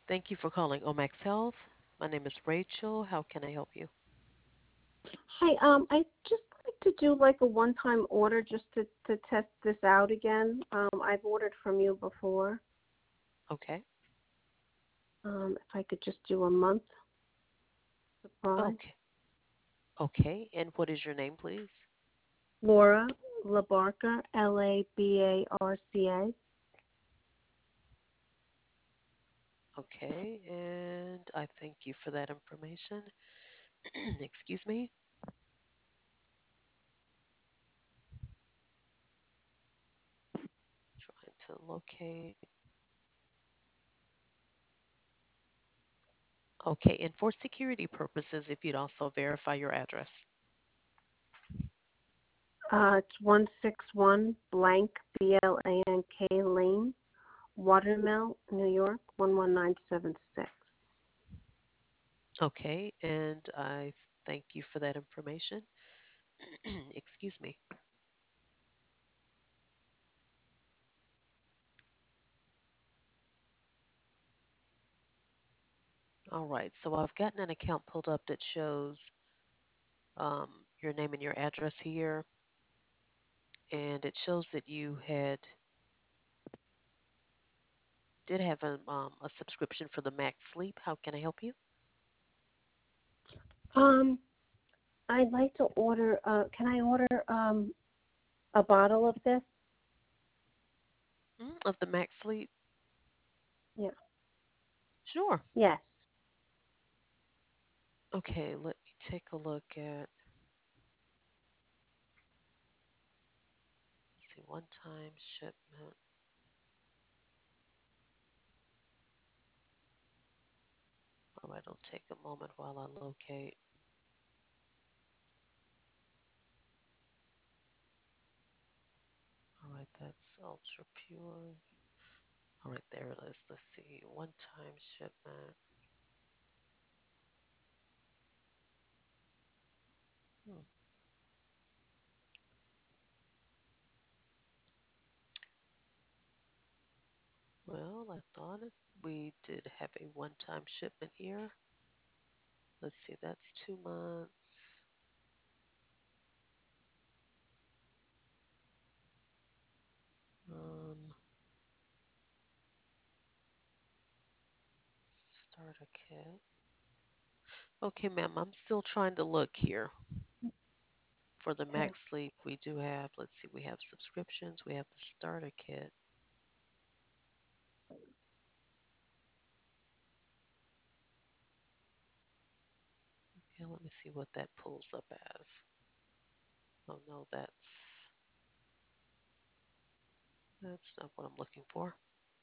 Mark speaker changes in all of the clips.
Speaker 1: Thank you for calling Omax Health. My name is Rachel. How can I help you?
Speaker 2: Hi, I just like to do like a one-time order just to test this out again. I've ordered from you before.
Speaker 1: Okay.
Speaker 2: If I could just do a month supply.
Speaker 1: Okay. Okay. And what is your name, please?
Speaker 2: Laura Labarca, Labarca.
Speaker 1: Okay. And I thank you for that information. Excuse me. Trying to locate. Okay. And for security purposes, if you'd also verify your address.
Speaker 2: It's 161 blank Blank Lane, Watermill, New York 11976.
Speaker 1: Okay. And I thank you for that information. Excuse me. All right. So I've gotten an account pulled up that shows your name and your address here. And it shows that you did have a subscription for the Max Sleep. How can I help you?
Speaker 2: Um, I'd like to order. Can I order a bottle of this?
Speaker 1: Of the Max Sleep?
Speaker 2: Yeah.
Speaker 1: Sure.
Speaker 2: Yes.
Speaker 1: Okay, let me take a look at, let's see, one time shipment. All right, it'll take a moment while I locate. All right, that's ultra pure. All right, there it is. Let's see, one time shipment. Hmm. Well, I thought we did have a one time shipment here. Let's see, that's 2 months. Um, Starter kit. Okay, ma'am, I'm still trying to look here. For the
Speaker 2: Okay.
Speaker 1: Max Sleep, we do have, let's see, we have subscriptions, we have the starter kit. Okay, let me see what that pulls up as. Oh no, that's not what I'm looking for.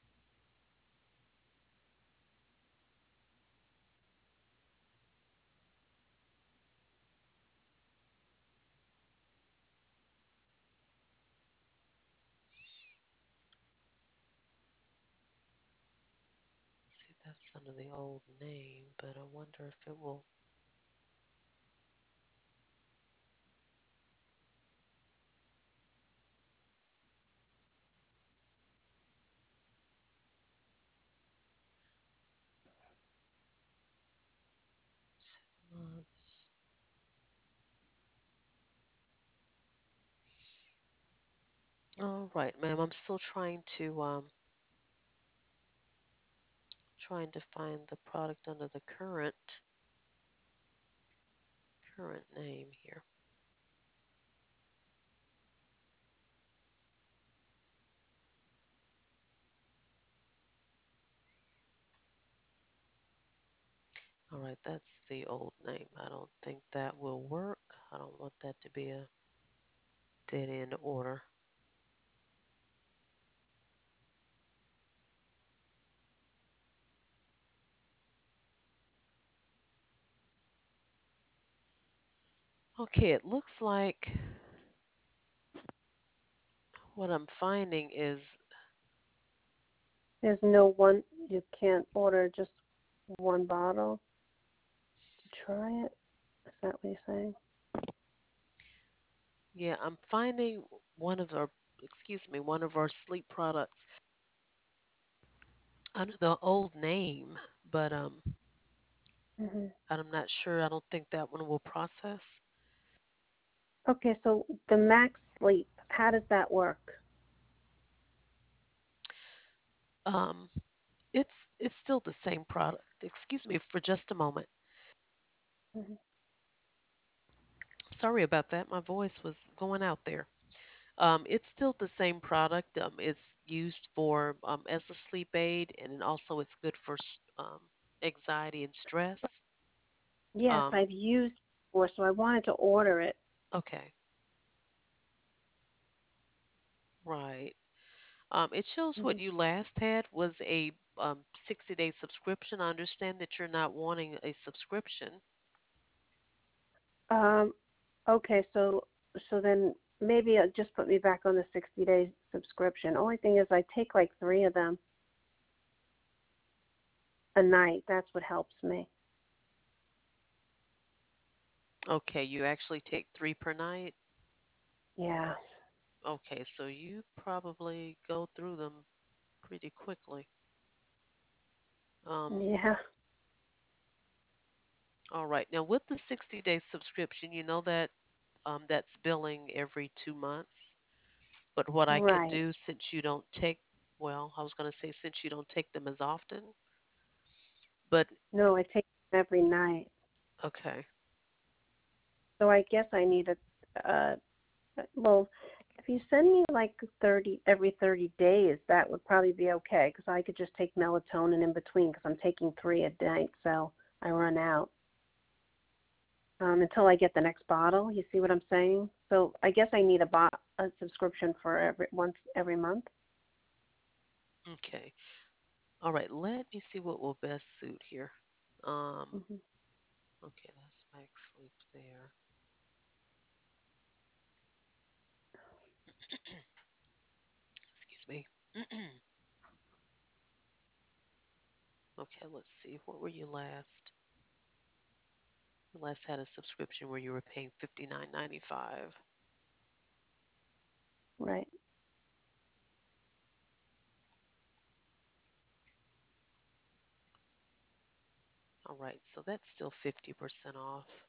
Speaker 1: See, that's under the old name, but I wonder if it will. Months. All right, ma'am, I'm still trying to find the product under the current name here. All right, that's the old name. I don't think that will work. I don't want that to be a dead end order. Okay, it looks like what I'm finding is,
Speaker 2: There's no one. You can't order just one bottle to try it. Is that what you're saying?
Speaker 1: yeah, I'm finding one of our, excuse me, one of our sleep products under the old name, but
Speaker 2: Hmm.
Speaker 1: I'm not sure. I don't think that one will process.
Speaker 2: Okay, so the Max Sleep, how does that work?
Speaker 1: Um, it's still the same product. Excuse me for just a moment.
Speaker 2: Hmm.
Speaker 1: Sorry about that. My voice was going out there. It's still the same product. It's used for as a sleep aid, and then also it's good for anxiety and stress.
Speaker 2: Yes,
Speaker 1: Um,
Speaker 2: I've used it before, so I wanted to order it.
Speaker 1: okay, right. It shows
Speaker 2: Hmm.
Speaker 1: what you last had was a 60-day subscription. I understand that you're not wanting a subscription.
Speaker 2: Um, okay, so then maybe just put me back on the 60-day subscription. Only thing is, I take like three of them a night. That's what helps me.
Speaker 1: Okay, you actually take three per night.
Speaker 2: Yeah,
Speaker 1: Okay, so you probably go through them pretty quickly. Um,
Speaker 2: yeah,
Speaker 1: all right. Now with the 60-day subscription, you know that that's billing every 2 months. But what I can
Speaker 2: right.
Speaker 1: do since you don't take, well, I was going to say since you don't take them as often, but
Speaker 2: No, I take them every night.
Speaker 1: okay.
Speaker 2: So I guess I need well, if you send me like 30 every 30 days, that would probably be okay because I could just take melatonin in between because I'm taking three a night, so I run out until I get the next bottle. You see what I'm saying? So I guess I need a subscription for every month.
Speaker 1: Okay. All right. Let me see what will best suit here. Um,
Speaker 2: Hmm.
Speaker 1: okay, that's max sleep there. Excuse me. Okay, let's see. What were you last? You last had a subscription where you were paying 59.95.
Speaker 2: Right.
Speaker 1: All right, so that's still 50% off.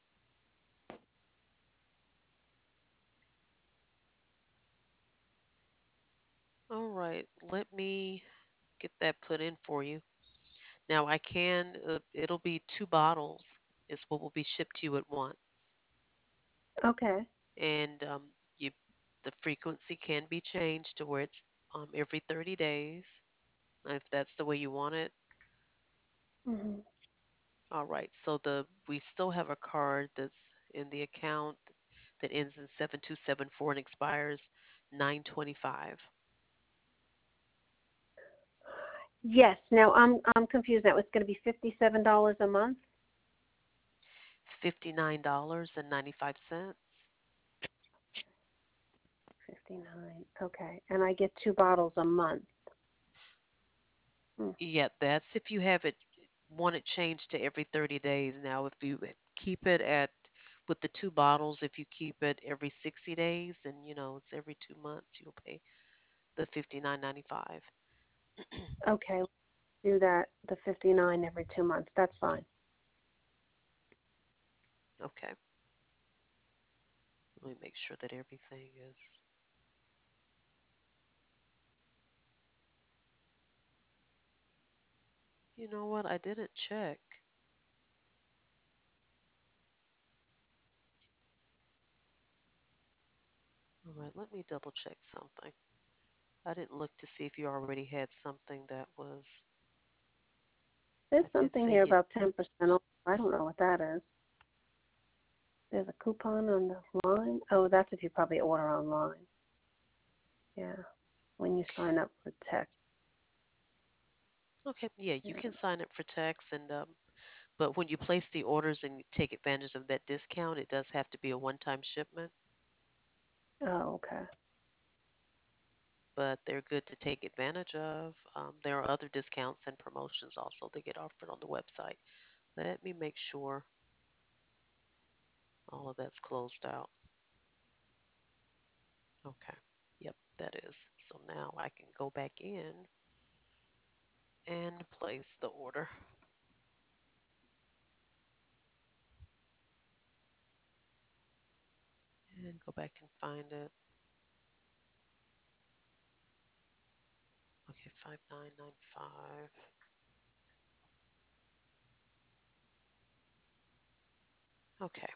Speaker 1: All right, let me get that put in for you. Now I can, it'll be 2 bottles is what will be shipped to you at once.
Speaker 2: Okay.
Speaker 1: And you, the frequency can be changed to where it's every 30 days, if that's the way you want it.
Speaker 2: Hmm.
Speaker 1: All right, so we still have a card that's in the account that ends in 7274 and expires 9/25.
Speaker 2: Yes. Now I'm confused now. It's going to be $57 a month.
Speaker 1: $59.95.
Speaker 2: 59. Okay. And I get two bottles a month. Hmm.
Speaker 1: Yeah, that's if you have it want it changed to every 30 days. Now, if you keep it at with the 2 bottles, if you keep it every 60 days, and it's every 2 months, you'll pay the 59.95.
Speaker 2: Okay. Do that. The 59 every 2 months. That's fine.
Speaker 1: Okay, let me make sure that everything is. You know what? I didn't check. All right, let me double check something. I didn't look to see if you already had something that was.
Speaker 2: There's
Speaker 1: I did
Speaker 2: something
Speaker 1: say
Speaker 2: here
Speaker 1: you.
Speaker 2: about 10% off. I don't know what that is. There's a coupon on the line. Oh, that's if you probably order online. Yeah, when you sign up for text.
Speaker 1: Okay, yeah, you
Speaker 2: Yeah.
Speaker 1: can sign up for text, and but when you place the orders and take advantage of that discount, it does have to be a one-time shipment.
Speaker 2: Oh, okay.
Speaker 1: But they're good to take advantage of. There are other discounts and promotions also that get offered on the website. Let me make sure all of that's closed out. Okay. Yep, that is. So now I can go back in and place the order. and go back and find it. Okay, 5995. Okay.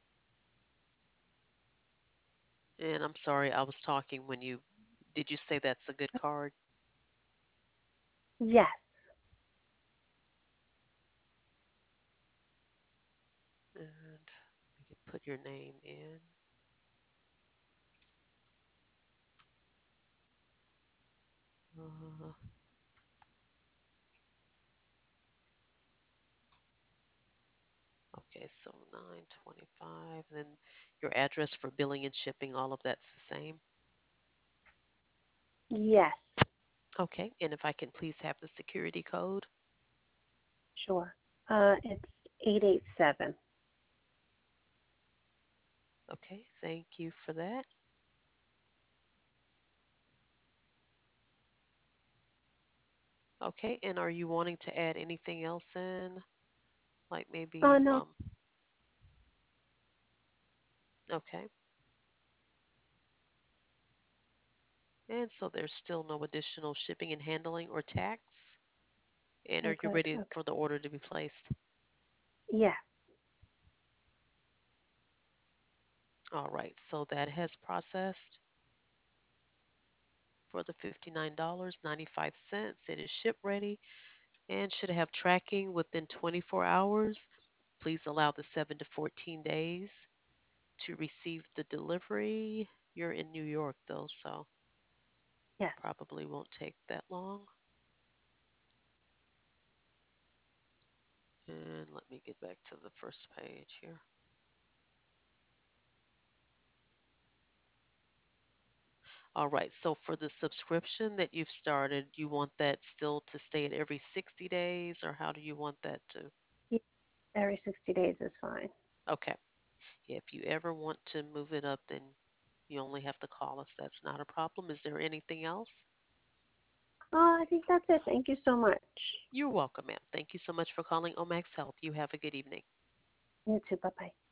Speaker 1: And I'm sorry, I was talking when you did you say that's a good card?
Speaker 2: Yes.
Speaker 1: And you can put your name in. Uh, okay, so 925. Then your address for billing and shipping, all of that's the same.
Speaker 2: Yes.
Speaker 1: Okay, and if I can please have the security code.
Speaker 2: Sure. It's 887.
Speaker 1: Okay, thank you for that. Okay, and are you wanting to add anything else in? Like maybe,
Speaker 2: No.
Speaker 1: okay. And so there's still no additional shipping and handling or tax. And
Speaker 2: Oh,
Speaker 1: are you
Speaker 2: good.
Speaker 1: ready
Speaker 2: Okay.
Speaker 1: for the order to be placed?
Speaker 2: Yes.
Speaker 1: All right, so that has processed for the $59.95. It is ship ready and should have tracking within 24 hours. Please allow the 7 to 14 days to receive the delivery. You're in New York though, so
Speaker 2: Yes.
Speaker 1: probably won't take that long. And let me get back to the first page here. All right, so for the subscription that you've started, you want that still to stay at every 60 days, or how do you want that to?
Speaker 2: Ye- Every 60 days is fine.
Speaker 1: Okay. If you ever want to move it up, then you only have to call us. That's not a problem. Is there anything else?
Speaker 2: I think that's it. Thank you so much.
Speaker 1: You're welcome, ma'am. Thank you so much for calling Omax Health. You have a good evening.
Speaker 2: You too. Bye bye.